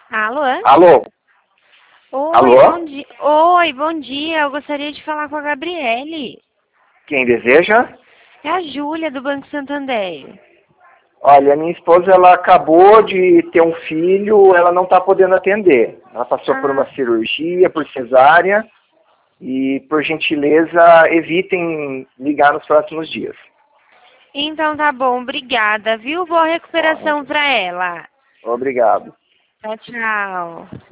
Alô? Alô? Oi, Alô? bom dia. Oi, bom dia. Eu gostaria de falar com a Gabriele. Quem deseja? É a Júlia, do Banco Santander. Olha, minha esposa ela acabou de ter um filho, ela não está podendo atender. Ela passou por uma Ah, cirurgia, por cesárea, e por gentileza evitem ligar nos próximos dias. então tá bom, obrigada, viu? Boa Tá, recuperação pra ela. obrigado. Tchau, tchau.